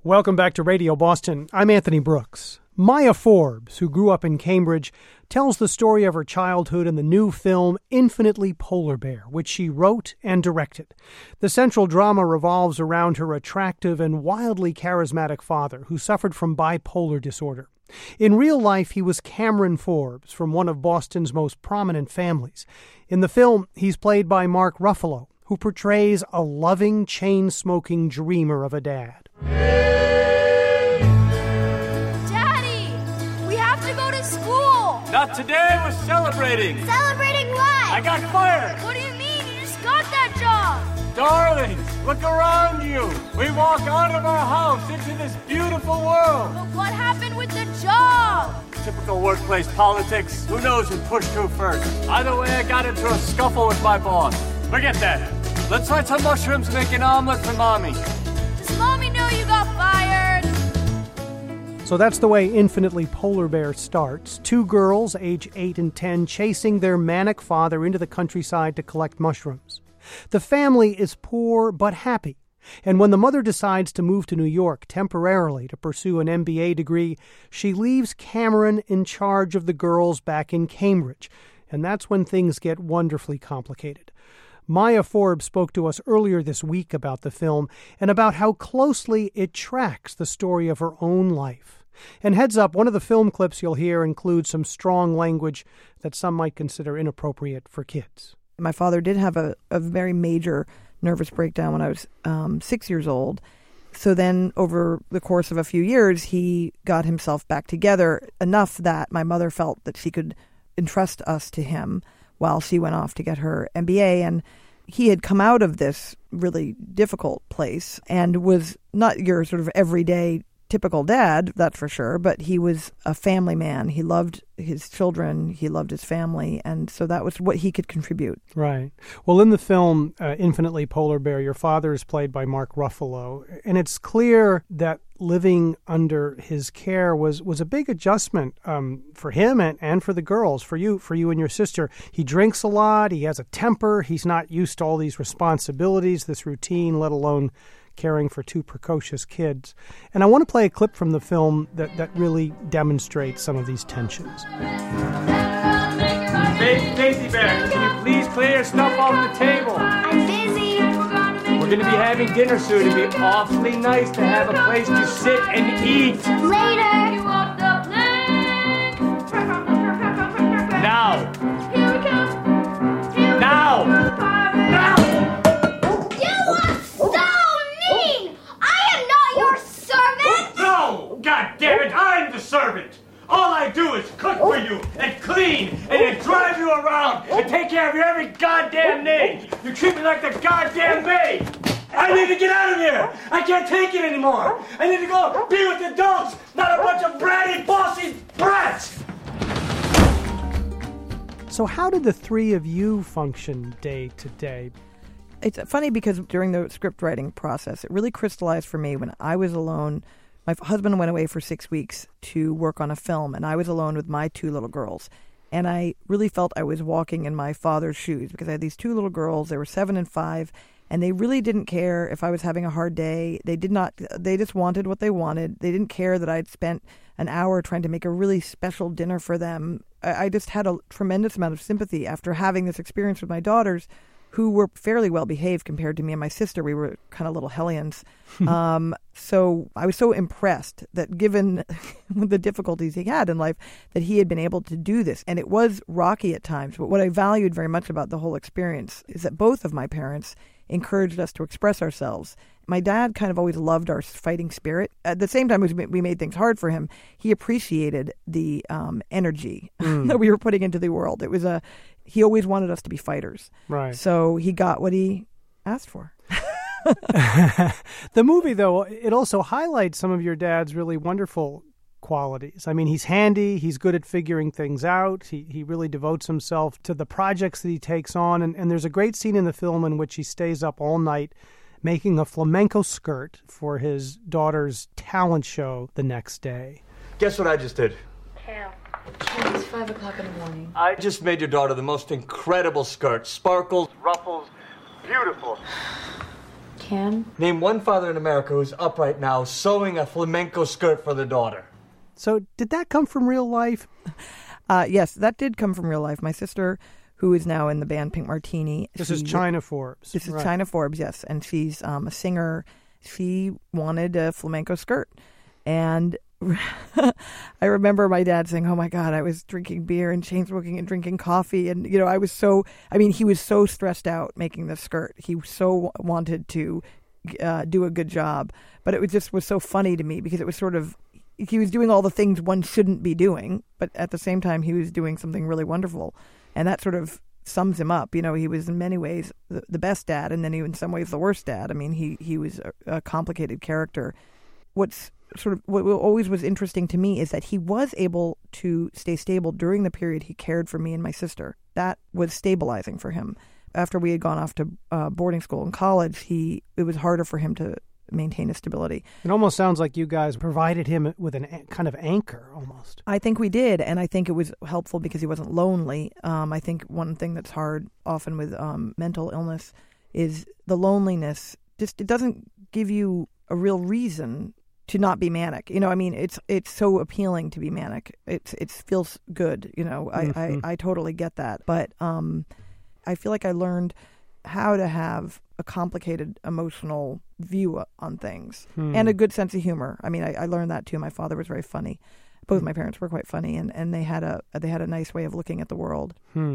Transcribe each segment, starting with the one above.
Welcome back to Radio Boston. I'm Anthony Brooks. Maya Forbes, who grew up in Cambridge, tells the story of her childhood in the new film Infinitely Polar Bear, which she wrote and directed. The central drama revolves around her attractive and wildly charismatic father, who suffered from bipolar disorder. In real life, he was Cameron Forbes, from one of Boston's most prominent families. In the film, he's played by Mark Ruffalo, who portrays a loving, chain-smoking dreamer of a dad. Not today, we're celebrating. Celebrating what? I got fired. What do you mean? You just got that job. Darlings, look around you. We walk out of our house into this beautiful world. But what happened with the job? Typical workplace politics. Who knows who pushed who first? Either way, I got into a scuffle with my boss. Forget that. Let's find some mushrooms and make an omelet for Mommy. Does Mommy know you got fired? So that's the way Infinitely Polar Bear starts. Two girls, age 8 and 10, chasing their manic father into the countryside to collect mushrooms. The family is poor but happy. And when the mother decides to move to New York temporarily to pursue an MBA degree, she leaves Cameron in charge of the girls back in Cambridge. And that's when things get wonderfully complicated. Maya Forbes spoke to us earlier this week about the film and about how closely it tracks the story of her own life. And heads up, one of the film clips you'll hear includes some strong language that some might consider inappropriate for kids. My father did have a very major nervous breakdown when I was 6 years old. So then over the course of a few years, he got himself back together enough that my mother felt that she could entrust us to him while she went off to get her MBA. And he had come out of this really difficult place and was not your sort of everyday typical dad, that's for sure, but he was a family man. He loved his children, he loved his family, and so that was what he could contribute. Right. Well, in the film Infinitely Polar Bear, your father is played by Mark Ruffalo, and it's clear that living under his care was a big adjustment for him and for the girls, for you and your sister. He drinks a lot, he has a temper, he's not used to all these responsibilities, this routine, let alone caring for two precocious kids. And I want to play a clip from the film that really demonstrates some of these tensions. Daisy Bear, can you please clear your stuff off the table? I'm busy. We're going to be having dinner soon. It'd be awfully nice to have a place to sit and eat. Later. Now. Here we come. Now. Now. God damn it, I'm the servant! All I do is cook for you, and clean, and then drive you around, and take care of your every goddamn need! You treat me like the goddamn maid! I need to get out of here! I can't take it anymore! I need to go be with adults, not a bunch of bratty, bossy brats! So how did the three of you function day to day? It's funny because during the script writing process, it really crystallized for me when I was alone. My husband went away for 6 weeks to work on a film, and I was alone with my two little girls. And I really felt I was walking in my father's shoes because I had these two little girls. They were 7 and 5, and they really didn't care if I was having a hard day. They just wanted what they wanted. They didn't care that I'd spent an hour trying to make a really special dinner for them. I just had a tremendous amount of sympathy after having this experience with my daughters, who were fairly well behaved compared to me and my sister. We were kind of little hellions. So I was so impressed that given the difficulties he had in life, that he had been able to do this. And it was rocky at times. But what I valued very much about the whole experience is that both of my parents encouraged us to express ourselves. My dad kind of always loved our fighting spirit. At the same time as we made things hard for him, he appreciated the energy that we were putting into the world. He always wanted us to be fighters. Right. So he got what he asked for. The movie, though, it also highlights some of your dad's really wonderful qualities. I mean, he's handy, he's good at figuring things out, he really devotes himself to the projects that he takes on, and there's a great scene in the film in which he stays up all night making a flamenco skirt for his daughter's talent show the next day. Guess what I just did? Hell. It's 5 o'clock in the morning. I just made your daughter the most incredible skirt. Sparkles, ruffles, beautiful. Cam? Name one father in America who's up right now sewing a flamenco skirt for their daughter. So did that come from real life? Yes, that did come from real life. My sister, who is now in the band Pink Martini. This is China Forbes. This is right. China Forbes, yes. And she's a singer. She wanted a flamenco skirt. And I remember my dad saying, oh my God, I was drinking beer and chain smoking and drinking coffee. And, he was so stressed out making the skirt. He so wanted to do a good job. But it was so funny to me because it was sort of, he was doing all the things one shouldn't be doing, but at the same time, he was doing something really wonderful. And that sort of sums him up. He was in many ways the best dad, and then he, in some ways, the worst dad. I mean, he was a complicated character. What always was interesting to me is that he was able to stay stable during the period he cared for me and my sister. That was stabilizing for him. After we had gone off to boarding school and college, it was harder for him to maintain his stability. It almost sounds like you guys provided him with a kind of anchor almost. I think we did, and I think it was helpful because he wasn't lonely. I think one thing that's hard often with mental illness is the loneliness. Just it doesn't give you a real reason to not be manic. It's so appealing to be manic. It feels good. I totally get that. But I feel like I learned how to have a complicated emotional view on things and a good sense of humor. I mean, I learned that too. My father was very funny. Both my parents were quite funny, and they had a nice way of looking at the world.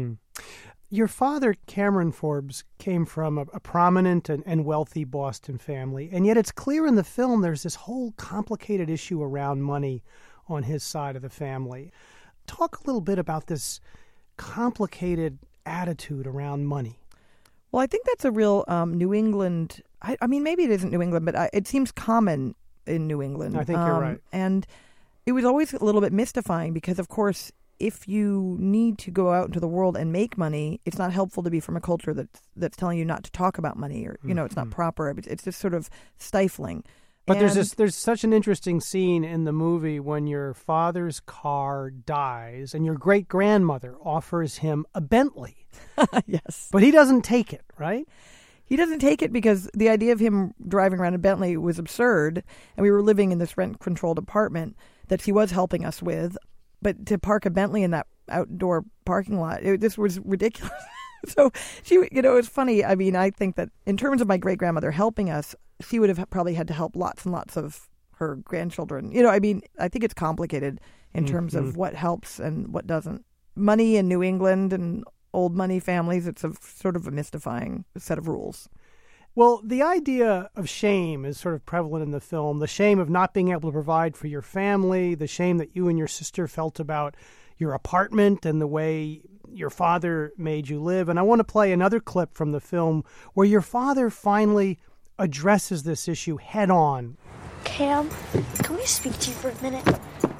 Your father, Cameron Forbes, came from a prominent and wealthy Boston family, and yet it's clear in the film there's this whole complicated issue around money on his side of the family. Talk a little bit about this complicated attitude around money. Well, I think that's a real New England. I mean, maybe it isn't New England, but it seems common in New England. I think you're right. And it was always a little bit mystifying because, of course, if you need to go out into the world and make money, it's not helpful to be from a culture that's telling you not to talk about money, or it's not proper. It's just sort of stifling. But there's such an interesting scene in the movie when your father's car dies and your great-grandmother offers him a Bentley. Yes. But he doesn't take it, right? He doesn't take it because the idea of him driving around a Bentley was absurd, and we were living in this rent-controlled apartment that he was helping us with. But to park a Bentley in that outdoor parking lot, this was ridiculous. So it was funny. I mean, I think that in terms of my great-grandmother helping us, she would have probably had to help lots and lots of her grandchildren. I think it's complicated in terms of what helps and what doesn't. Money in New England and old money families, it's a sort of a mystifying set of rules. Well, the idea of shame is sort of prevalent in the film. The shame of not being able to provide for your family, the shame that you and your sister felt about your apartment and the way your father made you live. And I want to play another clip from the film where your father finally addresses this issue head on. Cam, can we speak to you for a minute?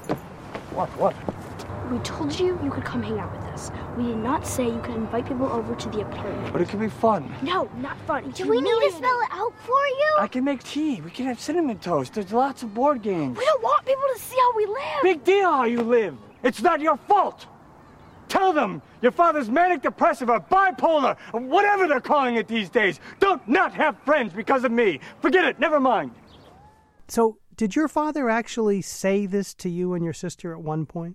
What? We told you could come hang out with us. We did not say you could invite people over to the apartment. But it could be fun. No, not fun. Do we need to spell it out for you? I can make tea. We can have cinnamon toast. There's lots of board games. We don't want people to see how we live. Big deal how you live. It's not your fault. Tell them your father's manic depressive or bipolar or whatever they're calling it these days. Don't not have friends because of me. Forget it. Never mind. So did your father actually say this to you and your sister at one point?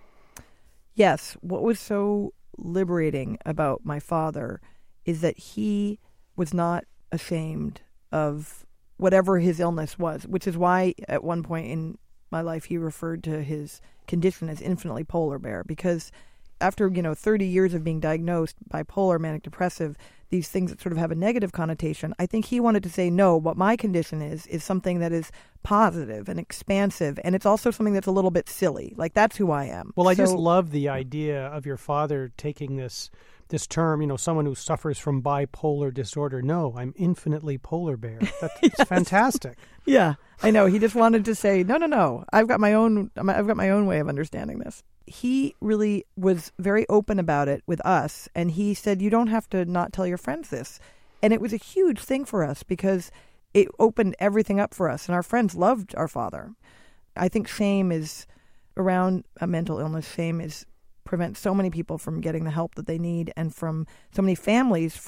Yes. What was so liberating about my father is that he was not ashamed of whatever his illness was, which is why at one point in my life he referred to his condition as infinitely polar bear, because after 30 years of being diagnosed bipolar, manic depressive, these things that sort of have a negative connotation, I think he wanted to say, no, what my condition is something that is positive and expansive, and it's also something that's a little bit silly. Like, that's who I am. Well, I just love the idea of your father taking this term, someone who suffers from bipolar disorder. No, I'm infinitely polar bear. That's Yes. fantastic. Yeah, I know. He just wanted to say, no. I've got my own way of understanding this. He really was very open about it with us, and he said, you don't have to not tell your friends this. And it was a huge thing for us because it opened everything up for us, and our friends loved our father. I think shame is around a mental illness. Shame prevents so many people from getting the help that they need, and from so many families from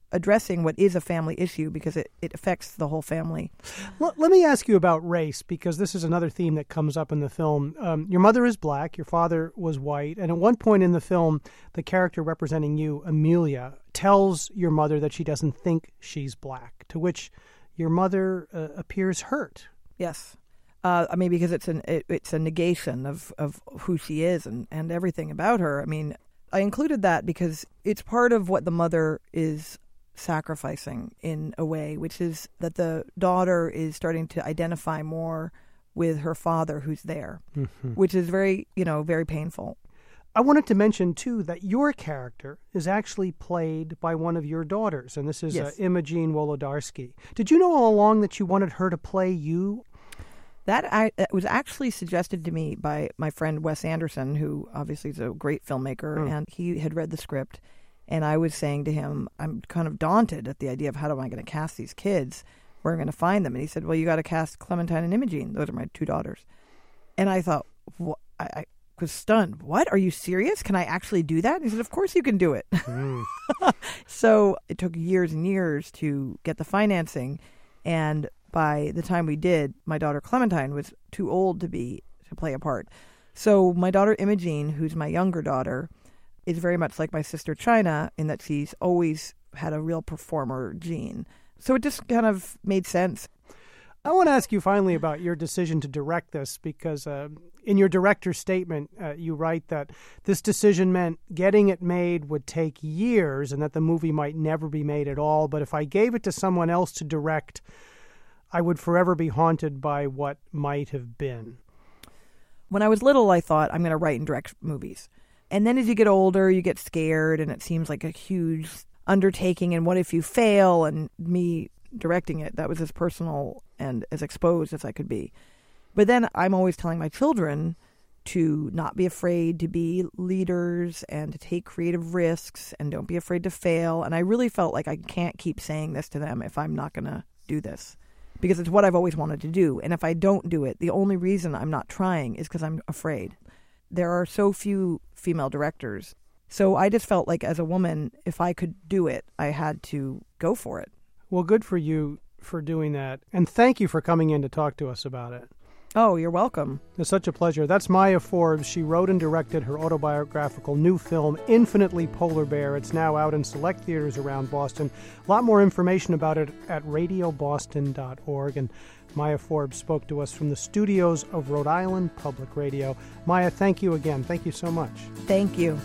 addressing what is a family issue because it affects the whole family. Let me ask you about race, because this is another theme that comes up in the film. Your mother is black, your father was white, and at one point in the film, the character representing you, Amelia, tells your mother that she doesn't think she's black, to which your mother appears hurt. Yes. Because it's a negation of who she is and everything about her. I mean, I included that because it's part of what the mother is sacrificing in a way, which is that the daughter is starting to identify more with her father who's there, which is very painful. I wanted to mention, too, that your character is actually played by one of your daughters, and this is Yes. Imogen Wolodarski. Did you know all along that you wanted her to play you? That was actually suggested to me by my friend Wes Anderson, who obviously is a great filmmaker, and he had read the script. And I was saying to him, I'm kind of daunted at the idea of how am I going to cast these kids? Where am I going to find them? And he said, well, you got to cast Clementine and Imogen. Those are my two daughters. And I thought, I was stunned. What? Are you serious? Can I actually do that? And he said, of course you can do it. So it took years and years to get the financing. And by the time we did, my daughter Clementine was too old to play a part. So my daughter Imogen, who's my younger daughter, is very much like my sister China in that she's always had a real performer gene. So it just kind of made sense. I want to ask you finally about your decision to direct this, because in your director's statement, you write that this decision meant getting it made would take years and that the movie might never be made at all. But if I gave it to someone else to direct, I would forever be haunted by what might have been. When I was little, I thought, I'm going to write and direct movies. And then as you get older, you get scared, and it seems like a huge undertaking, and what if you fail? And me directing it, that was as personal and as exposed as I could be. But then I'm always telling my children to not be afraid to be leaders and to take creative risks and don't be afraid to fail. And I really felt like I can't keep saying this to them if I'm not going to do this, because it's what I've always wanted to do. And if I don't do it, the only reason I'm not trying is because I'm afraid. There are so few female directors. So I just felt like as a woman, if I could do it, I had to go for it. Well, good for you for doing that. And thank you for coming in to talk to us about it. Oh, you're welcome. It's such a pleasure. That's Maya Forbes. She wrote and directed her autobiographical new film, Infinitely Polar Bear. It's now out in select theaters around Boston. A lot more information about it at radioboston.org. And Maya Forbes spoke to us from the studios of Rhode Island Public Radio. Maya, thank you again. Thank you so much. Thank you.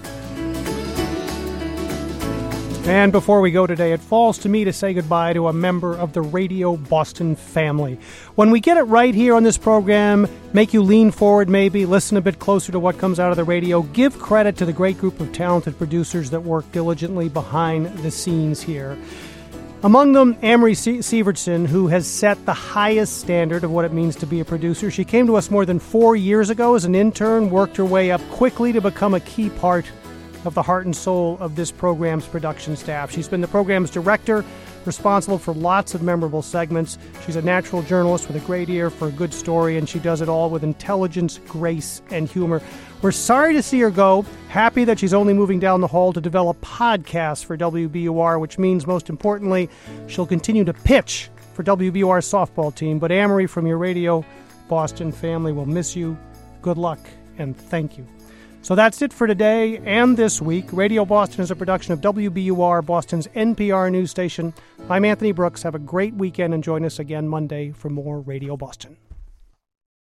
And before we go today, it falls to me to say goodbye to a member of the Radio Boston family. When we get it right here on this program, make you lean forward maybe, listen a bit closer to what comes out of the radio, give credit to the great group of talented producers that work diligently behind the scenes here. Among them, Amory Sievertson, who has set the highest standard of what it means to be a producer. She came to us more than 4 years ago as an intern, worked her way up quickly to become a key part of the heart and soul of this program's production staff. She's been the program's director, responsible for lots of memorable segments. She's a natural journalist with a great ear for a good story, and she does it all with intelligence, grace, and humor. We're sorry to see her go. Happy that she's only moving down the hall to develop podcasts for WBUR, which means, most importantly, she'll continue to pitch for WBUR's softball team. But Amory from your Radio Boston family will miss you. Good luck, and thank you. So that's it for today and this week. Radio Boston is a production of WBUR, Boston's NPR news station. I'm Anthony Brooks. Have a great weekend and join us again Monday for more Radio Boston.